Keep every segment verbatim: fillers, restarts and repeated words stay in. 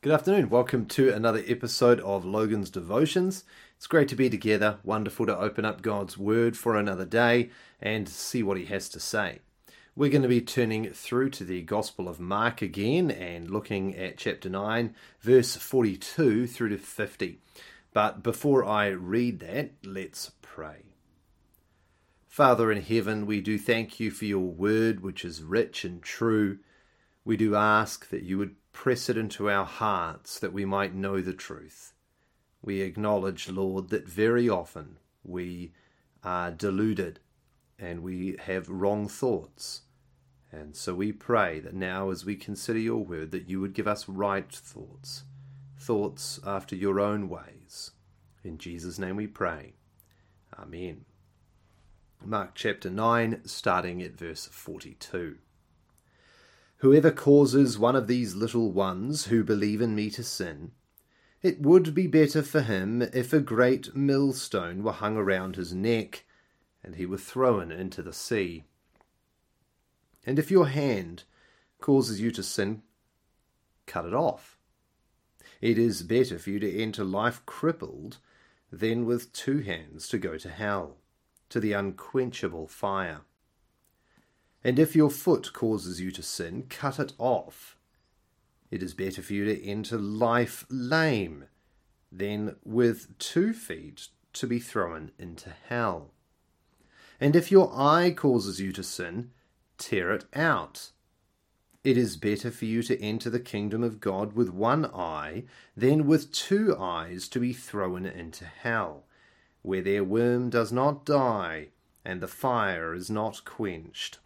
Good afternoon. Welcome to another episode of Logan's Devotions. It's great to be together. Wonderful to open up God's Word for another day and see what He has to say. We're going to be turning through to the Gospel of Mark again and looking at chapter nine, verse forty-two through to fifty. But before I read that, let's pray. Father in heaven, we do thank you for your Word, which is rich and true. We do ask that you would press it into our hearts that we might know the truth. We acknowledge, Lord, that very often we are deluded and we have wrong thoughts. And so we pray that now as we consider your word, that you would give us right thoughts, thoughts after your own ways. In Jesus' name we pray. Amen. Mark chapter nine, starting at verse forty-two. Whoever causes one of these little ones who believe in me to sin, it would be better for him if a great millstone were hung around his neck, and he were thrown into the sea. And if your hand causes you to sin, cut it off. It is better for you to enter life crippled than with two hands to go to hell, to the unquenchable fire. And if your foot causes you to sin, cut it off. It is better for you to enter life lame than with two feet to be thrown into hell. And if your eye causes you to sin, tear it out. It is better for you to enter the kingdom of God with one eye than with two eyes to be thrown into hell, where their worm does not die and the fire is not quenched.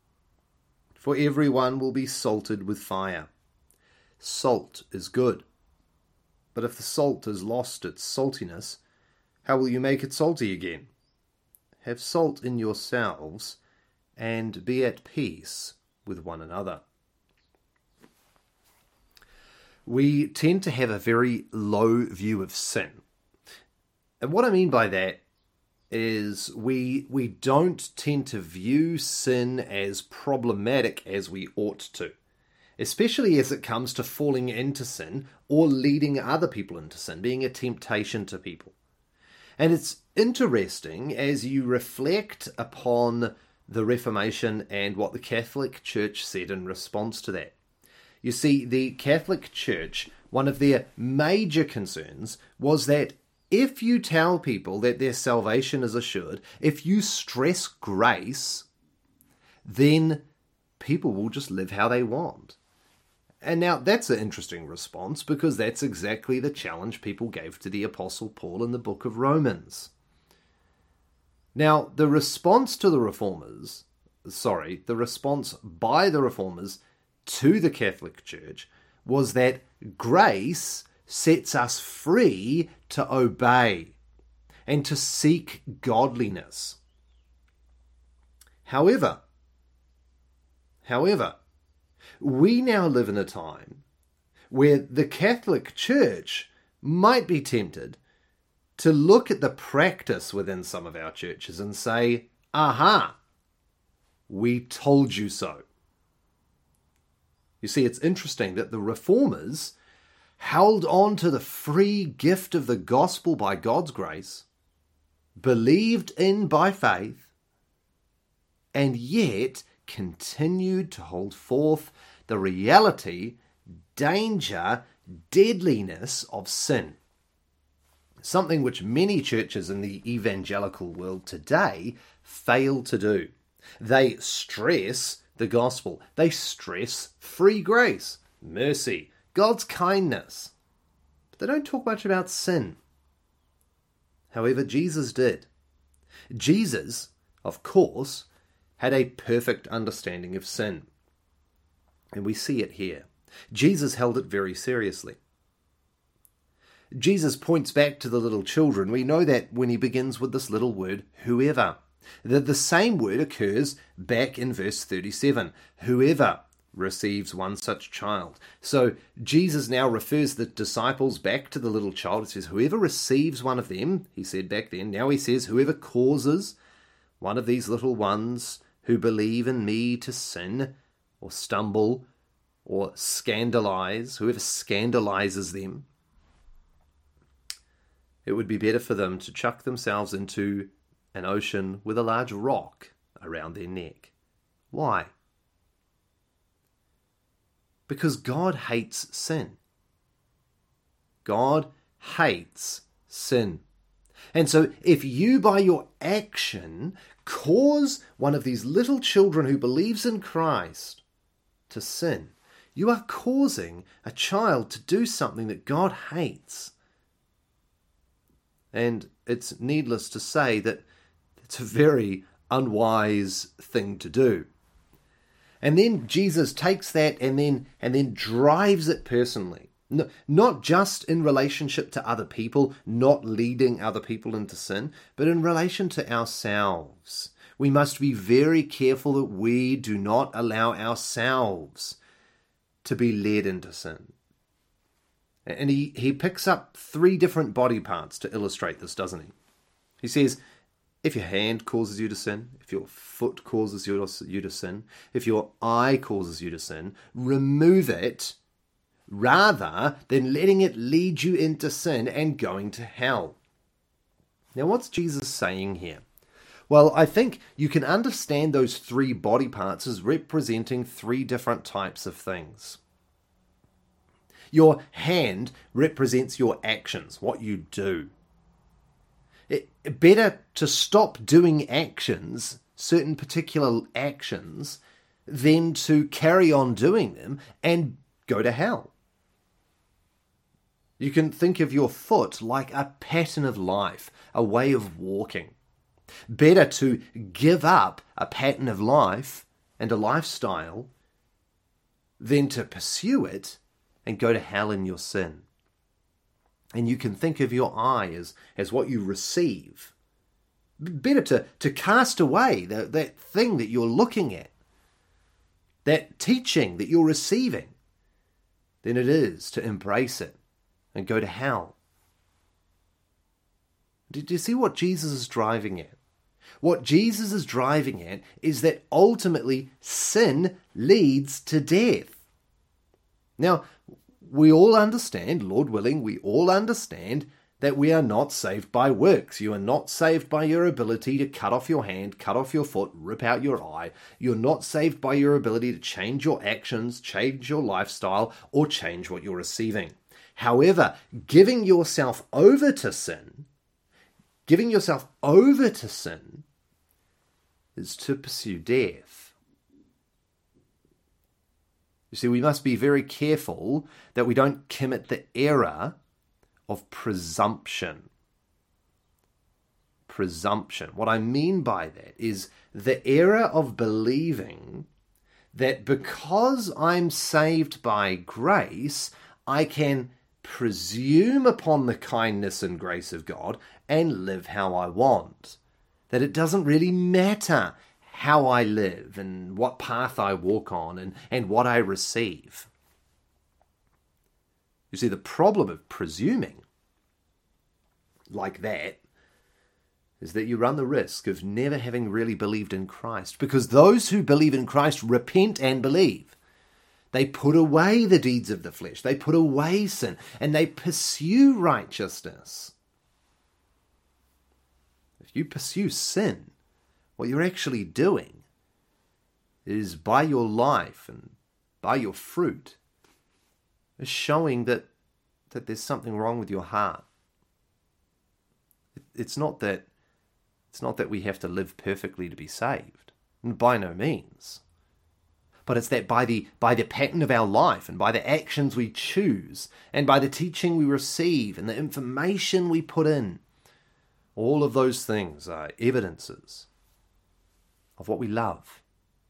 For everyone will be salted with fire. Salt is good. But if the salt has lost its saltiness, how will you make it salty again? Have salt in yourselves, and be at peace with one another. We tend to have a very low view of sin. And what I mean by that is we we don't tend to view sin as problematic as we ought to, especially as it comes to falling into sin or leading other people into sin, being a temptation to people. And it's interesting as you reflect upon the Reformation and what the Catholic Church said in response to that. You see, the Catholic Church, one of their major concerns was that if you tell people that their salvation is assured, if you stress grace, then people will just live how they want. And now that's an interesting response because that's exactly the challenge people gave to the Apostle Paul in the book of Romans. Now, the response to the Reformers, sorry, the response by the Reformers to the Catholic Church was that grace sets us free to obey and to seek godliness. However, however, we now live in a time where the Catholic Church might be tempted to look at the practice within some of our churches and say, aha, we told you so. You see, it's interesting that the Reformers held on to the free gift of the gospel by God's grace, believed in by faith, and yet continued to hold forth the reality, danger, deadliness of sin. Something which many churches in the evangelical world today fail to do. They stress the gospel. They stress free grace, mercy, God's kindness. But they don't talk much about sin. However, Jesus did. Jesus, of course, had a perfect understanding of sin. And we see it here. Jesus held it very seriously. Jesus points back to the little children. We know that when he begins with this little word, whoever. The, the same word occurs back in verse thirty-seven. Whoever receives one such child. So Jesus now refers the disciples back to the little child. It says, whoever receives one of them, he said back then. Now he says, whoever causes one of these little ones who believe in me to sin or stumble or scandalize, whoever scandalizes them, it would be better for them to chuck themselves into an ocean with a large rock around their neck. Why? Because God hates sin. God hates sin. And so if you, by your action, cause one of these little children who believes in Christ to sin, you are causing a child to do something that God hates. And it's needless to say that it's a very unwise thing to do. And then Jesus takes that and then and then drives it personally. No, not just in relationship to other people, not leading other people into sin, but in relation to ourselves. We must be very careful that we do not allow ourselves to be led into sin. And he, he picks up three different body parts to illustrate this, doesn't he? He says, if your hand causes you to sin, if your foot causes you to sin, if your eye causes you to sin, remove it rather than letting it lead you into sin and going to hell. Now, what's Jesus saying here? Well, I think you can understand those three body parts as representing three different types of things. Your hand represents your actions, what you do. It, better to stop doing actions, certain particular actions, than to carry on doing them and go to hell. You can think of your foot like a pattern of life, a way of walking. Better to give up a pattern of life and a lifestyle than to pursue it and go to hell in your sin. And you can think of your eye as, as what you receive. Better to, to cast away the, that thing that you're looking at, that teaching that you're receiving, than it is to embrace it and go to hell. Did you see what Jesus is driving at? What Jesus is driving at is that ultimately sin leads to death. Now, we all understand, Lord willing, we all understand that we are not saved by works. You are not saved by your ability to cut off your hand, cut off your foot, rip out your eye. You're not saved by your ability to change your actions, change your lifestyle, or change what you're receiving. However, giving yourself over to sin, giving yourself over to sin is to pursue death. You see, we must be very careful that we don't commit the error of presumption. Presumption. What I mean by that is the error of believing that because I'm saved by grace, I can presume upon the kindness and grace of God and live how I want. That it doesn't really matter how I live and what path I walk on and, and what I receive. You see, the problem of presuming like that is that you run the risk of never having really believed in Christ, because those who believe in Christ repent and believe. They put away the deeds of the flesh. They put away sin and they pursue righteousness. If you pursue sin, what you're actually doing is by your life and by your fruit is showing that, that there's something wrong with your heart. It, it's not that it's not that we have to live perfectly to be saved. By no means. But it's that by the by the pattern of our life and by the actions we choose and by the teaching we receive and the information we put in, all of those things are evidences of what we love.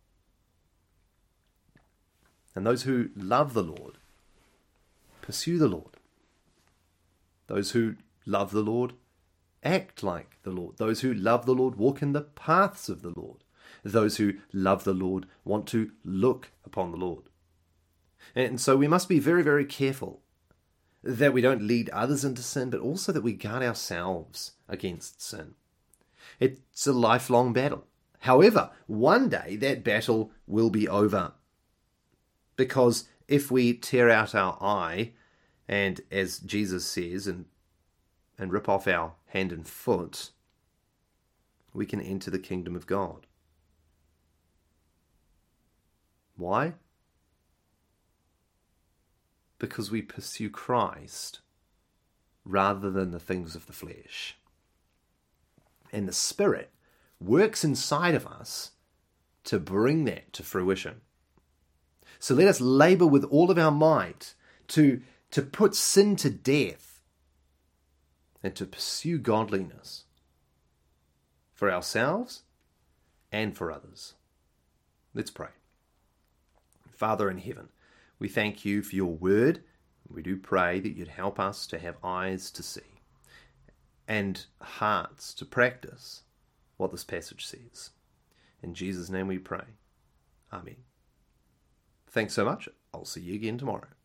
And those who love the Lord pursue the Lord. Those who love the Lord act like the Lord. Those who love the Lord walk in the paths of the Lord. Those who love the Lord want to look upon the Lord. And so we must be very, very careful that we don't lead others into sin, but also that we guard ourselves against sin. It's a lifelong battle. However, one day that battle will be over, because if we tear out our eye and, as Jesus says, and, and rip off our hand and foot, we can enter the kingdom of God. Why? Because we pursue Christ rather than the things of the flesh. And the Spirit works inside of us to bring that to fruition. So let us labor with all of our might to, to put sin to death and to pursue godliness for ourselves and for others. Let's pray. Father in heaven, we thank you for your word. We do pray that you'd help us to have eyes to see and hearts to practice what this passage says. In Jesus' name we pray. Amen. Thanks so much. I'll see you again tomorrow.